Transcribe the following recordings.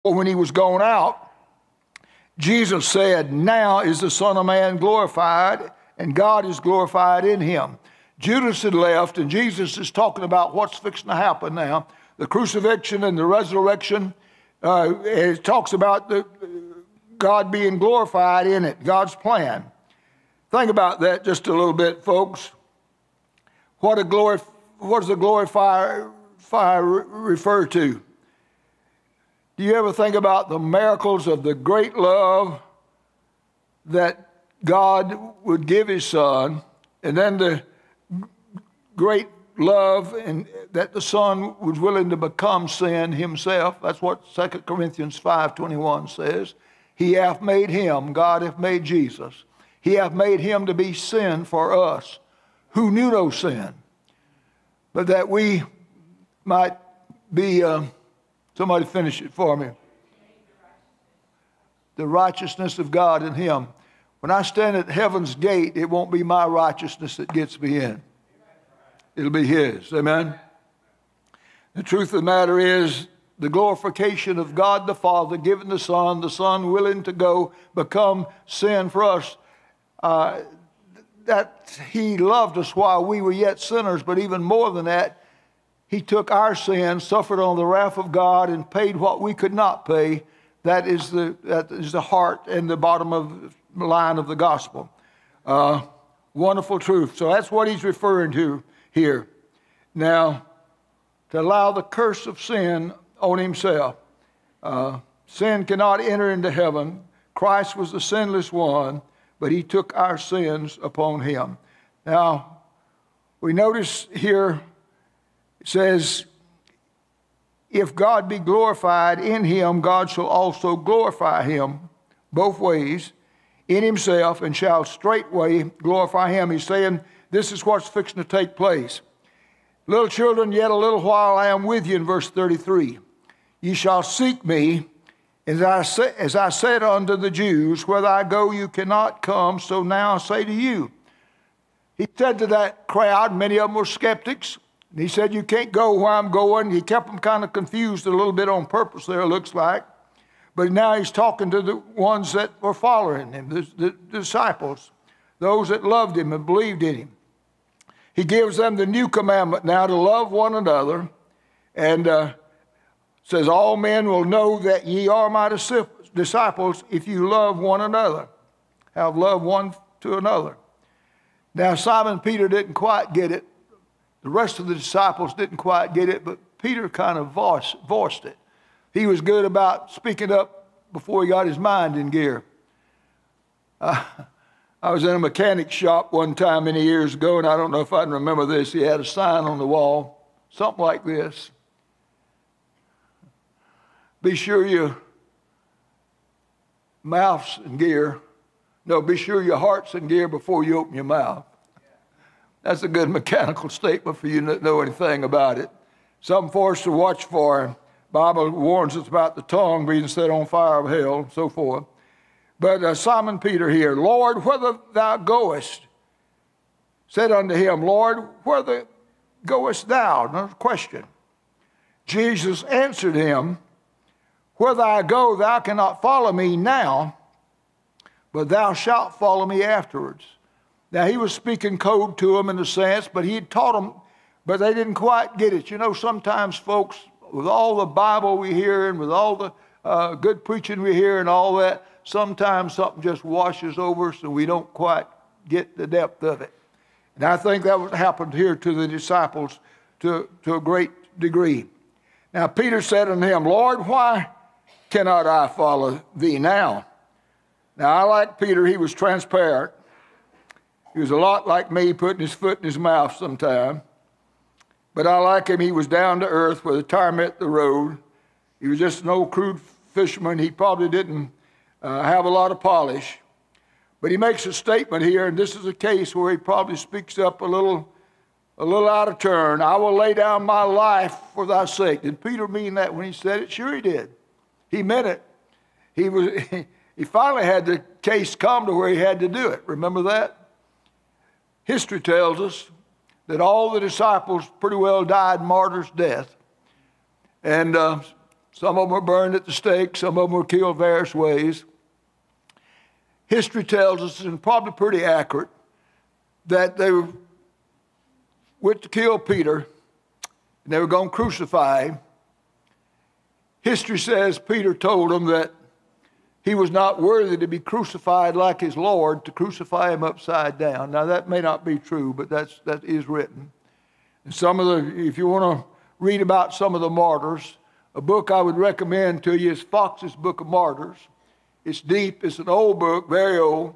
when he was gone out, Jesus said, "Now is the Son of Man glorified, and God is glorified in him." Judas had left, and Jesus is talking about what's fixing to happen now. The crucifixion and the resurrection. It talks about God being glorified in it, God's plan. Think about that just a little bit, folks. What does the glorifier refer to? Do you ever think about the miracles of the great love that God would give his Son, and then the great love and that the Son was willing to become sin himself? That's what 2 Corinthians 5:21 says. He hath made him, God hath made Jesus. He hath made him to be sin for us, who knew no sin, but that we might be, somebody finish it for me. The righteousness of God in him. When I stand at heaven's gate, it won't be my righteousness that gets me in. It'll be his. Amen? The truth of the matter is, the glorification of God the Father, giving the Son willing to go become sin for us, that he loved us while we were yet sinners, but even more than that, he took our sins, suffered on the wrath of God, and paid what we could not pay. That is the heart and the bottom of the line of the gospel. Wonderful truth. So that's what he's referring to here. Now, to allow the curse of sin on himself. Sin cannot enter into heaven. Christ was the sinless one, but he took our sins upon him. Now, we notice here, it says, if God be glorified in him, God shall also glorify him both ways in himself, and shall straightway glorify him. He's saying this is what's fixing to take place. Little children, yet a little while I am with you, in verse 33. Ye shall seek me, as I said unto the Jews, whither I go you cannot come, so now I say to you. He said to that crowd, many of them were skeptics, and he said, you can't go where I'm going. He kept them kind of confused a little bit on purpose there, it looks like. But now he's talking to the ones that were following him, the disciples, those that loved him and believed in him. He gives them the new commandment now to love one another, and says, all men will know that ye are my disciples if you love one another. Have love one to another. Now, Simon Peter didn't quite get it. The rest of the disciples didn't quite get it, but Peter kind of voiced it. He was good about speaking up before he got his mind in gear. I was in a mechanic shop one time many years ago, and I don't know if I can remember this. He had a sign on the wall, something like this. Be sure your mouth's in gear. No, be sure your heart's in gear before you open your mouth. That's a good mechanical statement for you to know anything about it. Something for us to watch for. Bible warns us about the tongue being set on fire of hell and so forth. But Simon Peter here, Lord, whither thou goest, said unto him, Lord, whither goest thou? Another question. Jesus answered him, whither I go, thou cannot follow me now, but thou shalt follow me afterwards. Now, he was speaking code to them in a sense, but he had taught them, but they didn't quite get it. You know, sometimes folks, with all the Bible we hear and with all the good preaching we hear and all that, sometimes something just washes over us and we don't quite get the depth of it. And I think that what happened here to the disciples to a great degree. Now, Peter said unto him, Lord, why cannot I follow thee now? Now, I like Peter. He was transparent. He was a lot like me, putting his foot in his mouth sometime. But I like him. He was down to earth where the tire met the road. He was just an old crude fisherman. He probably didn't have a lot of polish. But he makes a statement here, and this is a case where he probably speaks up a little out of turn. I will lay down my life for thy sake. Did Peter mean that when he said it? Sure he did. He meant it. He finally had the case come to where he had to do it. Remember that? History tells us that all the disciples pretty well died martyrs' death. And Some of them were burned at the stake. Some of them were killed various ways. History tells us, and probably pretty accurate, that they went to kill Peter, and they were going to crucify him. History says Peter told them that he was not worthy to be crucified like his Lord, to crucify him upside down. Now, that may not be true, but that is written. And if you want to read about some of the martyrs, a book I would recommend to you is Fox's Book of Martyrs. It's deep. It's an old book, very old,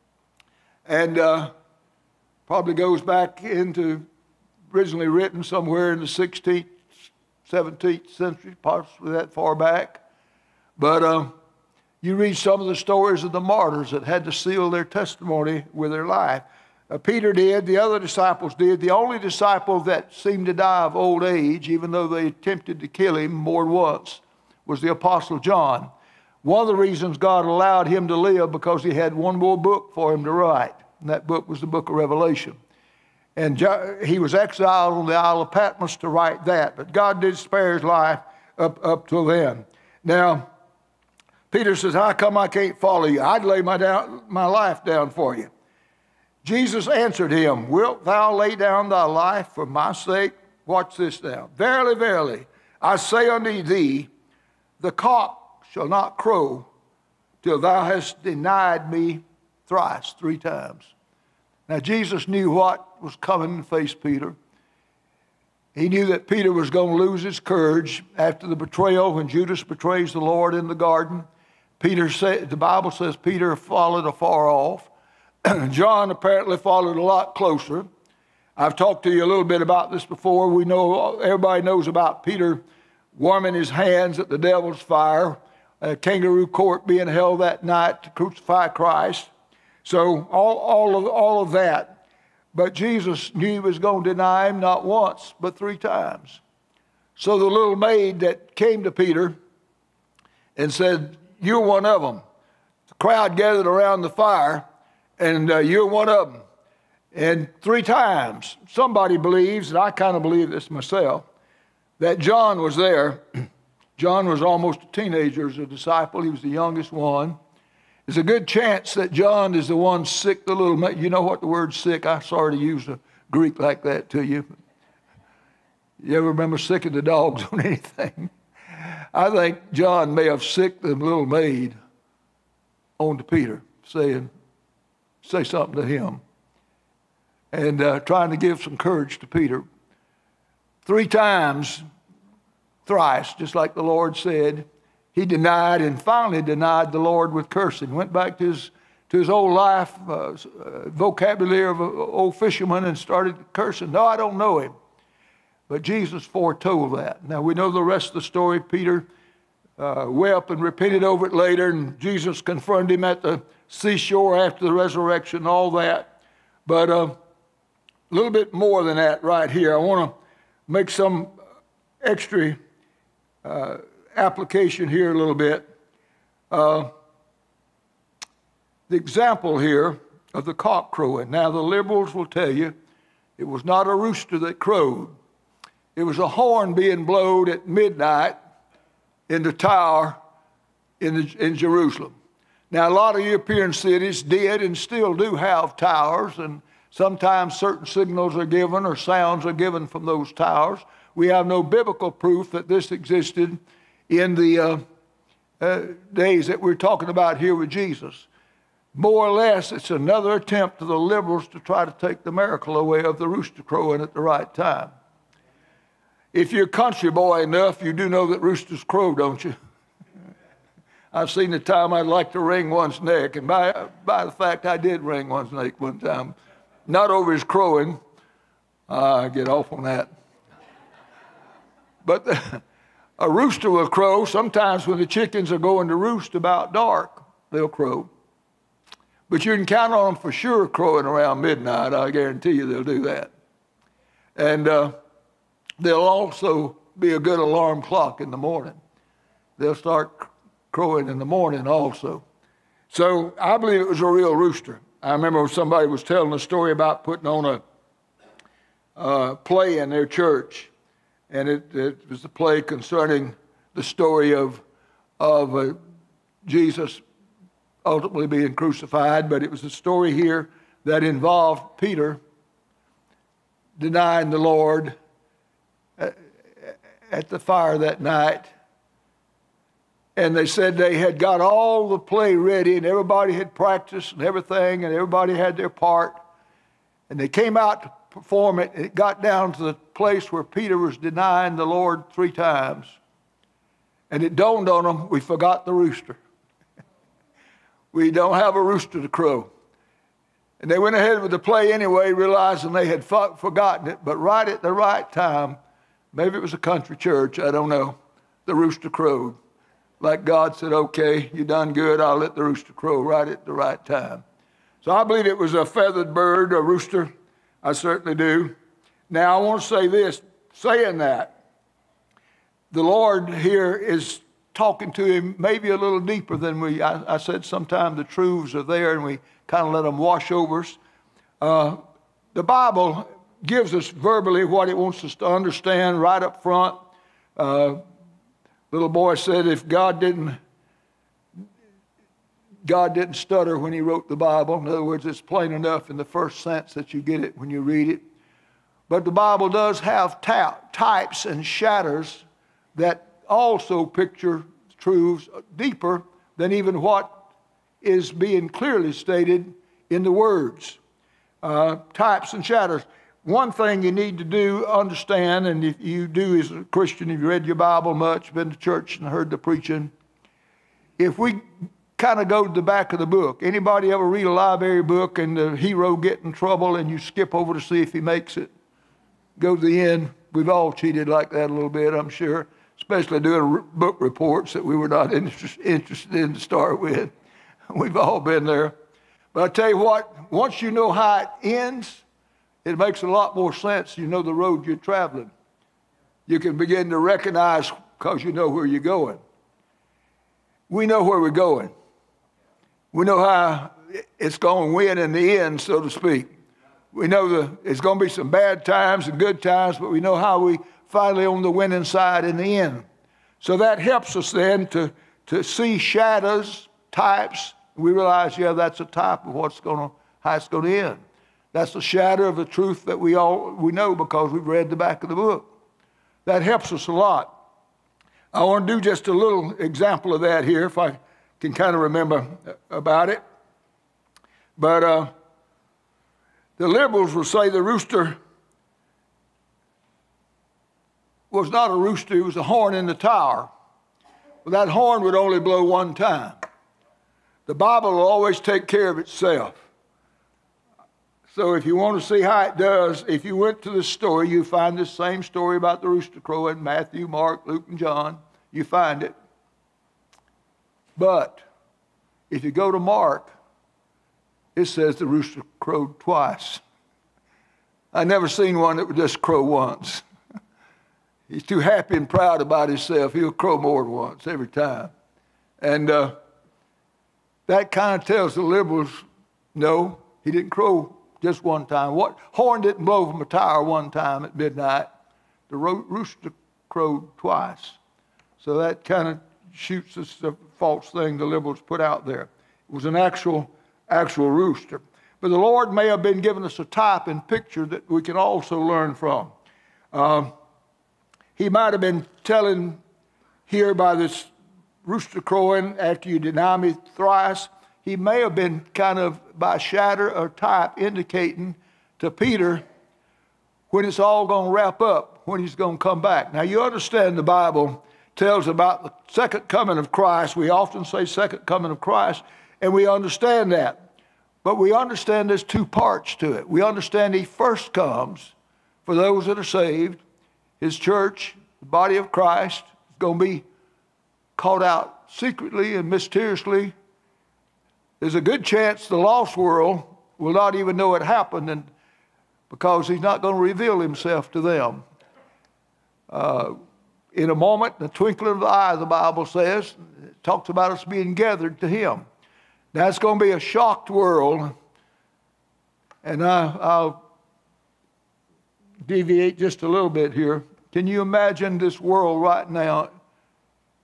and probably goes back into originally written somewhere in the 16th, 17th century, possibly that far back. But you read some of the stories of the martyrs that had to seal their testimony with their life. Peter did, the other disciples did. The only disciple that seemed to die of old age, even though they attempted to kill him more than once, was the Apostle John. One of the reasons God allowed him to live because he had one more book for him to write, and that book was the book of Revelation. And he was exiled on the Isle of Patmos to write that, but God did spare his life up till then. Now, Peter says, how come I can't follow you? I'd lay my life down for you. Jesus answered him, wilt thou lay down thy life for my sake? Watch this now. Verily, verily, I say unto thee, the cock shall not crow till thou hast denied me thrice, 3 times. Now, Jesus knew what was coming to face Peter. He knew that Peter was going to lose his courage after the betrayal when Judas betrays the Lord in the garden. The Bible says Peter followed afar off. John apparently followed a lot closer. I've talked to you a little bit about this before. Everybody knows about Peter warming his hands at the devil's fire, a kangaroo court being held that night to crucify Christ. So all of that. But Jesus knew he was going to deny him not once, but 3 times. So the little maid that came to Peter and said, you're one of them. The crowd gathered around the fire, and you're one of them. And 3 times, somebody believes, and I kind of believe this myself, that John was there. John was almost a teenager as a disciple. He was the youngest one. There's a good chance that John is the one sick, the little maid. You know what the word sick? I'm sorry to use a Greek like that to you. You ever remember sicking the dogs on anything? I think John may have sicked the little maid onto Peter, say something to him, and trying to give some courage to Peter. 3 times, thrice, just like the Lord said, he denied and finally denied the Lord with cursing. Went back to his old life, vocabulary of an old fisherman, and started cursing. No, I don't know him. But Jesus foretold that. Now, we know the rest of the story. Peter wept and repented over it later, and Jesus confronted him at the seashore after the resurrection, all that. But a little bit more than that right here. I want to make some extra application here a little bit. The example here of the cock crowing. Now, the liberals will tell you it was not a rooster that crowed. It was a horn being blown at midnight in the tower in Jerusalem. Now, a lot of European cities did and still do have towers, and sometimes certain signals are given or sounds are given from those towers. We have no biblical proof that this existed in the days that we're talking about here with Jesus. More or less, it's another attempt of the liberals to try to take the miracle away of the rooster crowing at the right time. If you're country boy enough, you do know that roosters crow, don't you? I've seen the time I'd like to wring one's neck, and by the fact I did wring one's neck one time. Not over his crowing. I get off on that. But a rooster will crow. Sometimes when the chickens are going to roost about dark, they'll crow. But you can count on them for sure crowing around midnight. I guarantee you they'll do that. And they'll also be a good alarm clock in the morning. They'll start crowing in the morning also. So I believe it was a real rooster. I remember somebody was telling a story about putting on a play in their church. And it was a play concerning the story of Jesus ultimately being crucified, but it was a story here that involved Peter denying the Lord at the fire that night. And they said they had got all the play ready, and everybody had practiced and everything, and everybody had their part. And they came out to perform it, and it got down to the place where Peter was denying the Lord 3 times. And it dawned on them, we forgot the rooster. We don't have a rooster to crow. And they went ahead with the play anyway, realizing they had forgotten it. But right at the right time, maybe it was a country church, I don't know, the rooster crowed. Like God said, okay, you done good, I'll let the rooster crow right at the right time. So I believe it was a feathered bird, a rooster. I certainly do. Now I want to say this, saying that, the Lord here is talking to him maybe a little deeper than I said sometimes the truths are there and we kind of let them wash over us. The Bible gives us verbally what it wants us to understand right up front. Little boy said if God didn't stutter when he wrote the Bible. In other words, it's plain enough in the first sense that you get it when you read it. But the Bible does have types and shadows that also picture truths deeper than even what is being clearly stated in the words. Types and shadows. One thing you need to do, understand, and if you do as a Christian, if you read your Bible much, been to church and heard the preaching, if we kind of go to the back of the book, anybody ever read a library book and the hero get in trouble and you skip over to see if he makes it, go to the end? We've all cheated like that a little bit, I'm sure, especially doing book reports that we were not interested in to start with. We've all been there. But I tell you what, once you know how it ends, it makes a lot more sense. You know the road you're traveling. You can begin to recognize because you know where you're going. We know where we're going. We know how it's going to win in the end, so to speak. We know it's going to be some bad times and good times, but we know how we finally on the winning side in the end. So that helps us then to see shadows, types. We realize, yeah, that's a type of how it's going to end. That's a shadow of the truth that we know because we've read the back of the book. That helps us a lot. I want to do just a little example of that here, if I can kind of remember about it. But the liberals will say the rooster was not a rooster, it was a horn in the tower. Well, that horn would only blow one time. The Bible will always take care of itself. So if you want to see how it does, if you went to the story, you find this same story about the rooster crowing, Matthew, Mark, Luke, and John. You find it. But if you go to Mark, it says the rooster crowed twice. I never seen one that would just crow once. He's too happy and proud about himself. He'll crow more than once every time. And that kind of tells the liberals, no, he didn't crow just one time. What horn didn't blow from a tower one time at midnight? The rooster crowed twice. So that kind of shoots us the false thing the liberals put out there. It was an actual rooster. But the Lord may have been giving us a type and picture that we can also learn from. He might have been telling here by this rooster crowing, after you deny me thrice, he may have been kind of by shadow or type indicating to Peter when it's all going to wrap up, when he's going to come back. Now you understand the Bible tells about the second coming of Christ. We often say second coming of Christ, and we understand that. But we understand there's 2 parts to it. We understand he first comes for those that are saved. His church, the body of Christ, is going to be caught out secretly and mysteriously. There's a good chance the lost world will not even know it happened, and because he's not going to reveal himself to them. In a moment, in the twinkling of the eye, the Bible says, it talks about us being gathered to him. Now, it's going to be a shocked world, and I'll deviate just a little bit here. Can you imagine this world right now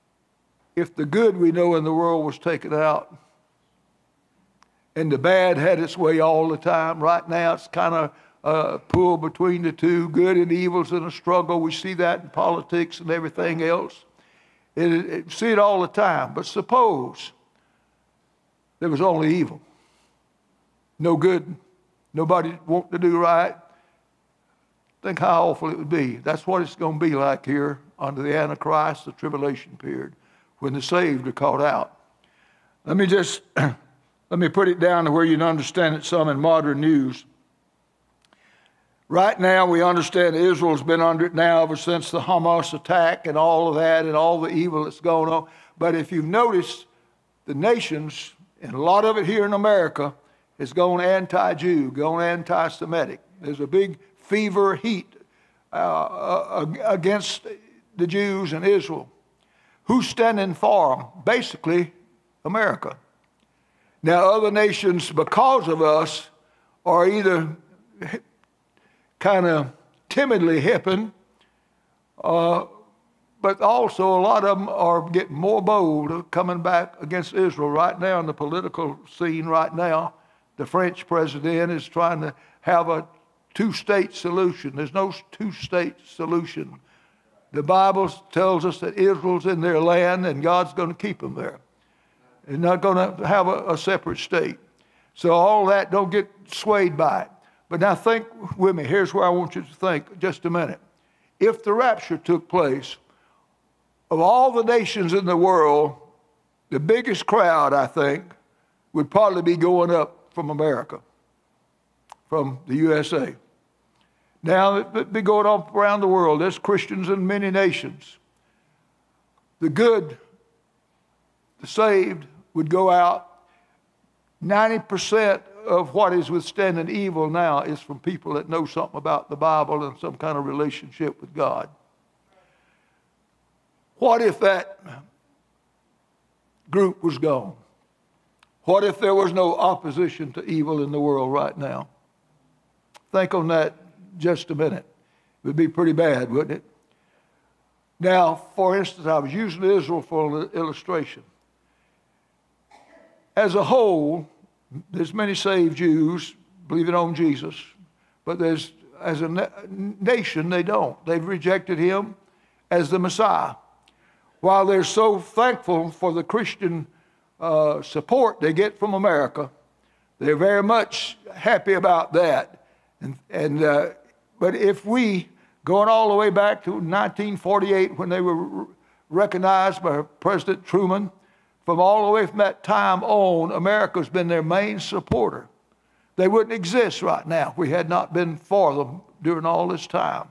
if the good we know in the world was taken out and the bad had its way all the time. Right now it's kind of a pull between the two. Good and evil's in a struggle. We see that in politics and everything else. See it all the time. But suppose there was only evil. No good. Nobody wanting to do right. Think how awful it would be. That's what it's going to be like here under the Antichrist, the tribulation period, when the saved are caught out. Let me put it down to where you can understand it some in modern news. Right now, we understand Israel's been under it now ever since the Hamas attack and all of that and all the evil that's going on. But if you've noticed, the nations, and a lot of it here in America, has gone anti-Jew, gone anti-Semitic. There's a big fever heat against the Jews and Israel. Who's standing for them? Basically, America. Now, other nations, because of us, are either kind of timidly hipping, but also a lot of them are getting more bold, coming back against Israel. Right now in the political scene right now, the French president is trying to have a two-state solution. There's no two-state solution. The Bible tells us that Israel's in their land and God's going to keep them there. They're not going to have a separate state. So all that, don't get swayed by it. But now think with me. Here's where I want you to think just a minute. If the rapture took place, of all the nations in the world, the biggest crowd, I think, would probably be going up from America, from the USA. Now, it'd be going on around the world. There's Christians in many nations. The good, the saved, would go out. 90% of what is withstanding evil now is from people that know something about the Bible and some kind of relationship with God. What if that group was gone? What if there was no opposition to evil in the world right now? Think on that just a minute. It would be pretty bad, wouldn't it? Now, for instance, I was using Israel for an illustration. As a whole, there's many saved Jews believing on Jesus, but as a nation, they don't. They've rejected him as the Messiah. While they're so thankful for the Christian support they get from America, they're very much happy about that. But if we, going all the way back to 1948 when they were recognized by President Truman, from all the way from that time on, America's been their main supporter. They wouldn't exist right now if we had not been for them during all this time.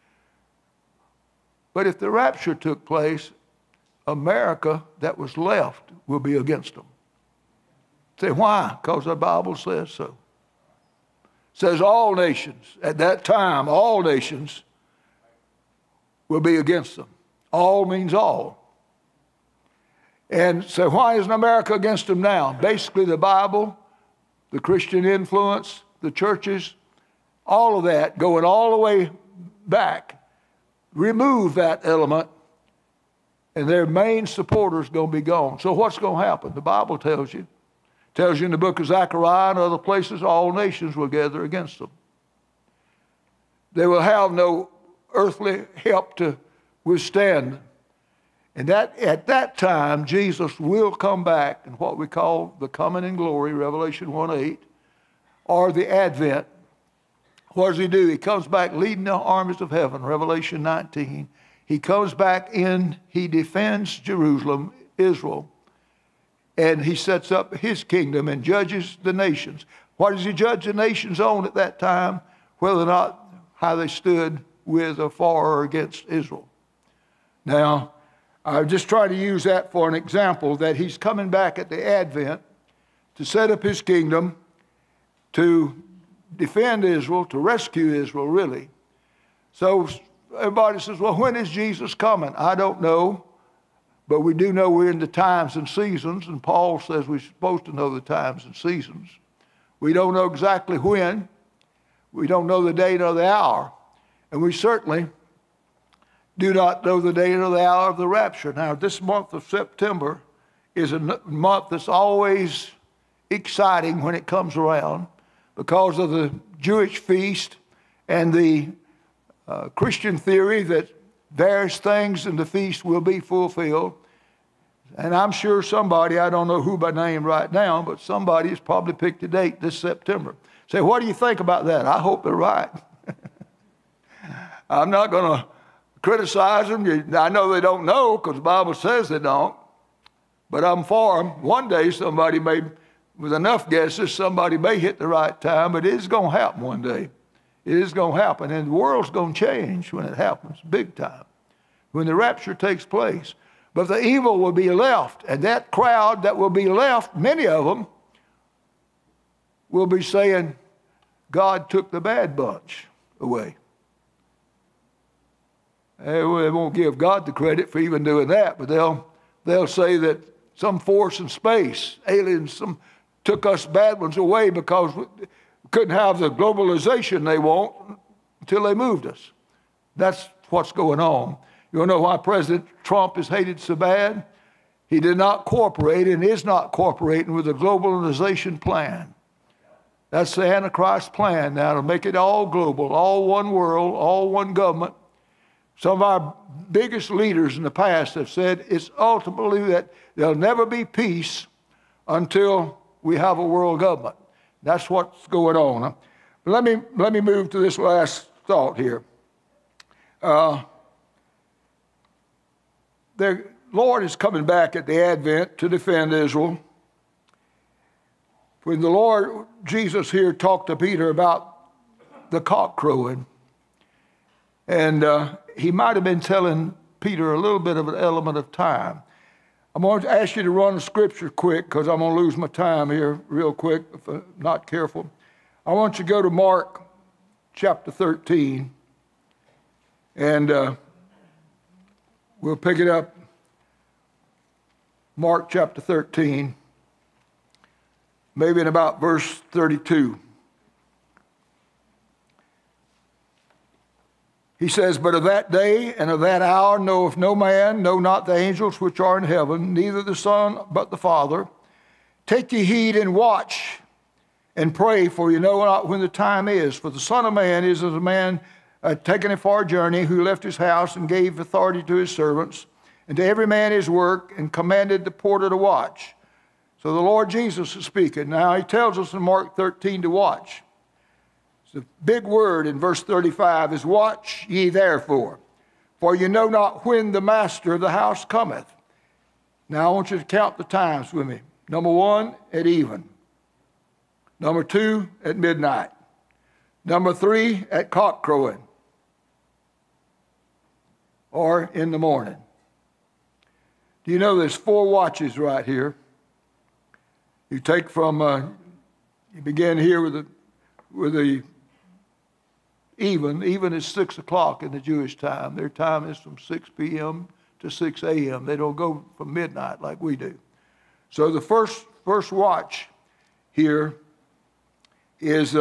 But if the rapture took place, America that was left will be against them. Say, why? Because the Bible says so. It says all nations, at that time, all nations will be against them. All means all. And so why isn't America against them now? Basically the Bible, the Christian influence, the churches, all of that, going all the way back, remove that element, and their main supporters going to be gone. So what's going to happen? The Bible tells you in the book of Zechariah and other places, all nations will gather against them. They will have no earthly help to withstand. And that at that time, Jesus will come back in what we call the coming in glory, Revelation 1:8, or the advent. What does he do? He comes back leading the armies of heaven, Revelation 19. He comes back in, he defends Jerusalem, Israel, and he sets up his kingdom and judges the nations. What does he judge the nations on at that time? Whether or not how they stood with or for or against Israel. Now, I'm just trying to use that for an example that he's coming back at the advent to set up his kingdom, to defend Israel, to rescue Israel, really. So everybody says, well, when is Jesus coming? I don't know, but we do know we're in the times and seasons, and Paul says we're supposed to know the times and seasons. We don't know exactly when. We don't know the day nor the hour. And we certainly do not know the day or the hour of the rapture. Now, this month of September is a month that's always exciting when it comes around because of the Jewish feast and the Christian theory that various things in the feast will be fulfilled. And I'm sure somebody, I don't know who by name right now, but somebody has probably picked a date this September. Say, what do you think about that? I hope they're right. I'm not going to criticize them. I know they don't know because the Bible says they don't. But I'm for them. One day somebody may, with enough guesses, somebody may hit the right time, but it is going to happen one day. It is going to happen. And the world's going to change when it happens, big time, when the rapture takes place. But the evil will be left. And that crowd that will be left, many of them, will be saying, God took the bad bunch away. They won't give God the credit for even doing that, but they'll say that some force in space, aliens, took us bad ones away because we couldn't have the globalization they want until they moved us. That's what's going on. You want to know why President Trump is hated so bad? He did not cooperate and is not cooperating with the globalization plan. That's the Antichrist plan now to make it all global, all one world, all one government. Some of our biggest leaders in the past have said it's ultimately that there'll never be peace until we have a world government. That's what's going on. Let me move to this last thought here. The Lord is coming back at the Advent to defend Israel. When the Lord Jesus here talked to Peter about the cock crowing, and he might have been telling Peter a little bit of an element of time. I'm going to ask you to run the scripture quick because I'm going to lose my time here real quick if I'm not careful. I want you to go to Mark chapter 13, and we'll pick it up. Mark chapter 13, maybe in about verse 32. He says, but of that day and of that hour knoweth no man, no not the angels which are in heaven, neither the Son, but the Father. Take ye heed and watch and pray, for you know not when the time is. For the Son of Man is as a man taken a far journey, who left his house and gave authority to his servants, and to every man his work, and commanded the porter to watch. So the Lord Jesus is speaking. Now he tells us in Mark 13 to watch. The big word in verse 35 is, watch ye therefore, for you know not when the master of the house cometh. Now I want you to count the times with me. Number 1, at even. Number 2, at midnight. Number 3, at cock crowing, or in the morning. Do you know there's 4 watches right here? You take from, you begin here with the even is 6 o'clock in the Jewish time. Their time is from 6 p.m. to 6 a.m. They don't go from midnight like we do. So the first watch here is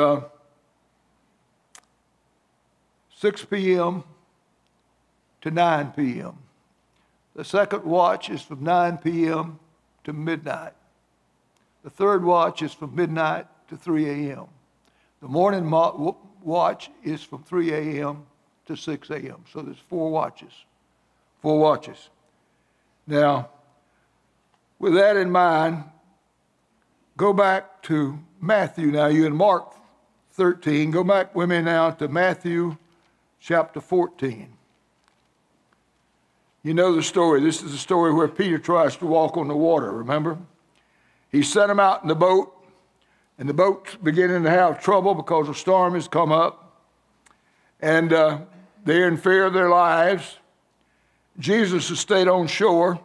6 p.m. to 9 p.m. The second watch is from 9 p.m. to midnight. The third watch is from midnight to 3 a.m. The morning watch is from 3 a.m. to 6 a.m. So there's 4 watches. 4 watches. Now, with that in mind, go back to Matthew. Now, you're in Mark 13. Go back with me now to Matthew chapter 14. You know the story. This is the story where Peter tries to walk on the water, remember? He sent him out in the boat, and the boat's beginning to have trouble because a storm has come up, and they're in fear of their lives. Jesus has stayed on shore.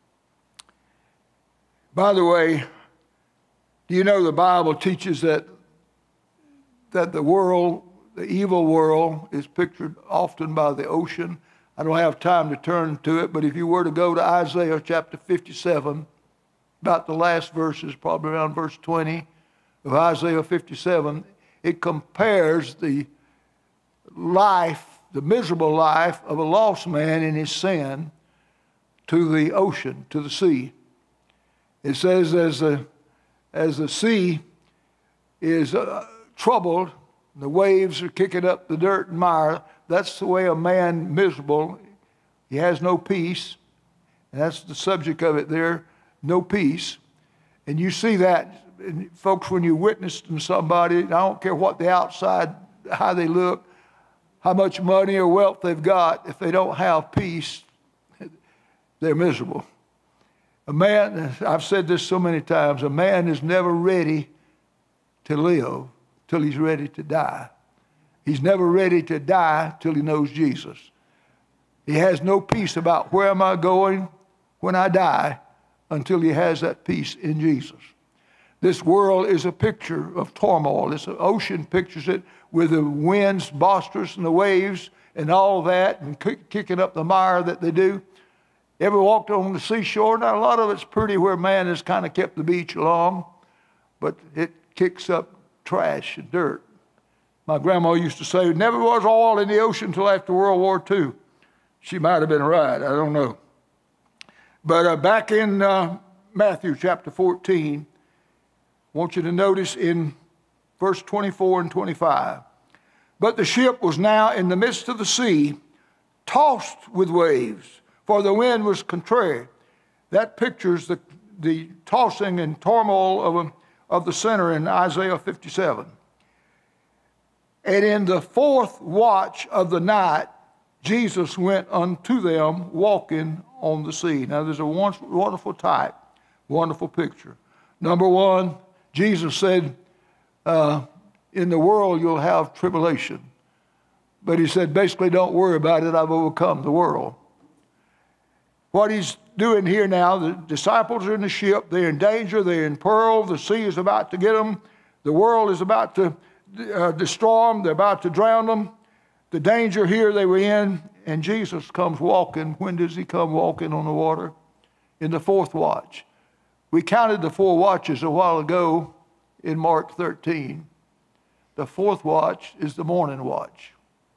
By the way, do you know the Bible teaches that the world, the evil world, is pictured often by the ocean? I don't have time to turn to it, but if you were to go to Isaiah chapter 57, about the last verses, probably around verse 20 of Isaiah 57, it compares the life the miserable life of a lost man in his sin to the ocean, to the sea. It says as the sea is troubled, the waves are kicking up the dirt and mire, that's the way a man miserable, he has no peace. And that's the subject of it there, no peace. And you see that, folks, when you witness to somebody, I don't care what the outside, how they look, how much money or wealth they've got, if they don't have peace, they're miserable. A man, I've said this so many times, a man is never ready to live till he's ready to die. He's never ready to die till he knows Jesus. He has no peace about where am I going when I die until he has that peace in Jesus. This world is a picture of turmoil. This ocean pictures it with the winds boisterous and the waves and all that and kicking up the mire that they do. Ever walked on the seashore? Now, a lot of it's pretty where man has kind of kept the beach along, but it kicks up trash and dirt. My grandma used to say, never was oil in the ocean until after World War II. She might have been right. I don't know. But back in Matthew chapter 14, I want you to notice in verse 24 and 25. But the ship was now in the midst of the sea, tossed with waves, for the wind was contrary. That pictures the tossing and turmoil of the sinner in Isaiah 57. And in the fourth watch of the night, Jesus went unto them walking on the sea. Now there's a wonderful type, wonderful picture. Number one, Jesus said, in the world you'll have tribulation. But he said, basically, don't worry about it, I've overcome the world. What he's doing here now, the disciples are in the ship, they're in danger, they're in peril, the sea is about to get them, the world is about to destroy them, they're about to drown them. The danger here they were in, and Jesus comes walking. When does he come walking on the water? In the fourth watch. We counted the 4 watches a while ago in Mark 13. The fourth watch is the morning watch,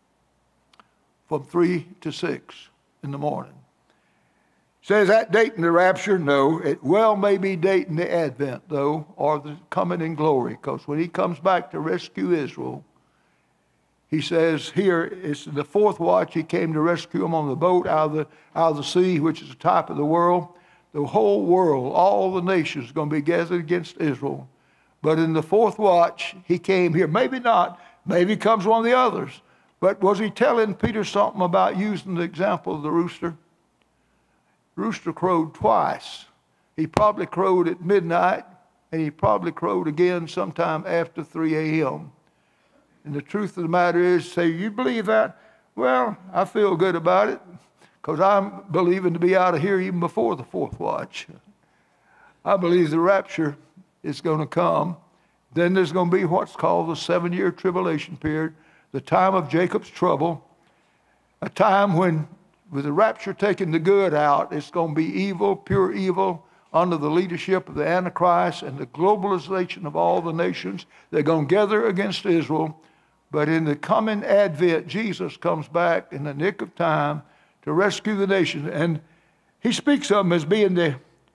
from 3 to 6 in the morning. Says that dating the rapture? No, it well may be dating the advent, though, or the coming in glory, because when he comes back to rescue Israel, he says here, it's the fourth watch, he came to rescue them on the boat out of the sea, which is the type of the world. The whole world, all the nations are going to be gathered against Israel. But in the fourth watch, he came here. Maybe not. Maybe he comes one of the others. But was he telling Peter something about using the example of the rooster? Rooster crowed twice. He probably crowed at midnight, and he probably crowed again sometime after 3 a.m. And the truth of the matter is, say, you believe that? Well, I feel good about it because I'm believing to be out of here even before the fourth watch. I believe the rapture is going to come. Then there's going to be what's called the 7-year tribulation period, the time of Jacob's trouble, a time when, with the rapture taking the good out, it's going to be evil, pure evil, under the leadership of the Antichrist and the globalization of all the nations. They're going to gather against Israel. But in the coming advent, Jesus comes back in the nick of time to rescue the nation. And he speaks of them as being the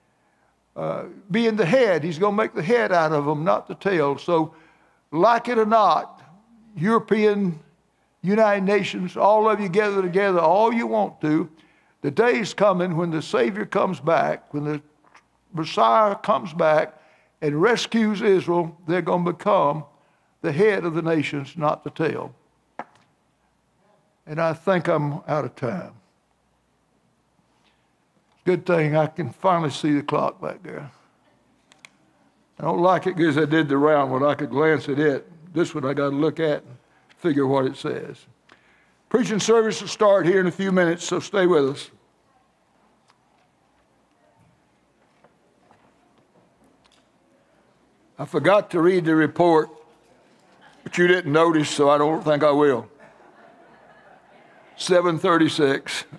head. He's going to make the head out of them, not the tail. So, like it or not, European, United Nations, all of you gather together, all you want to. The day's coming when the Savior comes back, when the Messiah comes back and rescues Israel, they're going to become the head of the nations, not the tail. And I think I'm out of time. Good thing I can finally see the clock back there. I don't like it because I did the round one. I could glance at it. This one I got to look at and figure what it says. Preaching service will start here in a few minutes, so stay with us. I forgot to read the report, but you didn't notice, so I don't think I will. 7:36.